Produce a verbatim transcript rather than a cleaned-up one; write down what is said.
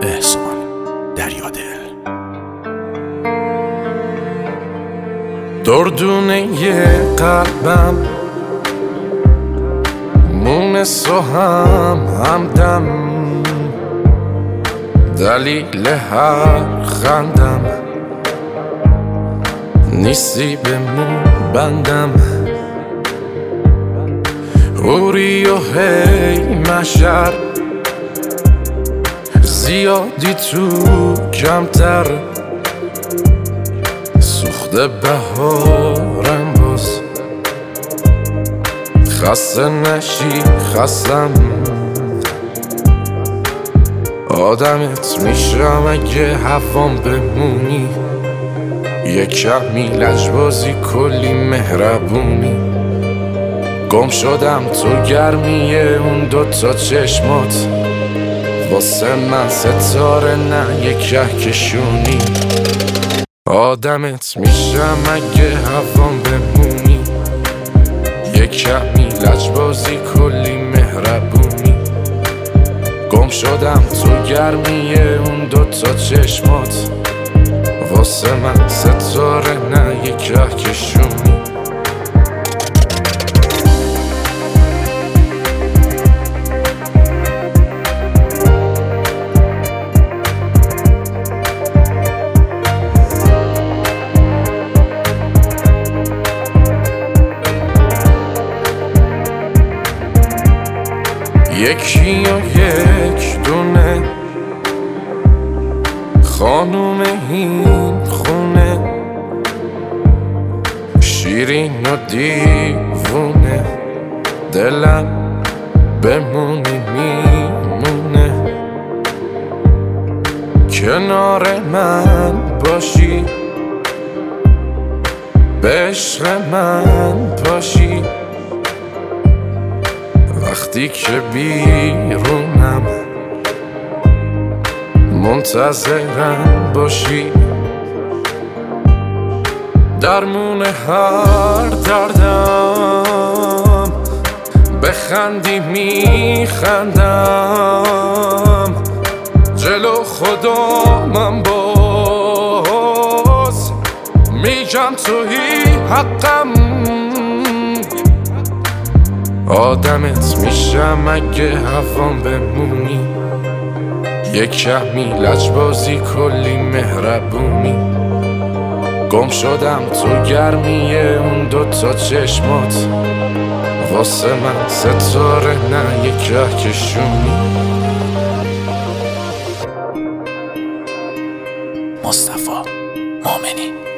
احسان دریادل. دردونه قلبم مونس و هم همدم، دلیل هر خندم نیستی به مون بندم. اوری و هی مشر زیادی تو کمتر، سوخته بهارم باز خسته نشی خستم. آدمت میشم اگه هوام بمونی، یه کمی لجبازی کلی مهربونی. گم شدم تو گرمیه اون دوتا چشمات، واسه من ستاره نه یه کهکشونی. آدمت میشم اگه هوام بمونی، یه کمی لجبازی کلی مهربونی. گم شدم تو گرمیه اون دوتا چشمات، واسه من ستاره نه یه کهکشونی. یکی و یک دونه خانوم این خونه، شیرین و دیوونه، دلم بمونی میمونه. کنار من باشی، به عشق من باشی، وقتی که بیرونم منتظرم باشی. درمون هر دردم بخندی میخندم، جلو خدامم باز میگم تویی حقم. آدمت میشم اگه هوام بمونی، یه کمی لجبازی کلی مهربونی. گم شدم تو گرمیه اون دوتا چشمات، واسه من ستاره نه یه کهکشونی. مصطفی مومنی.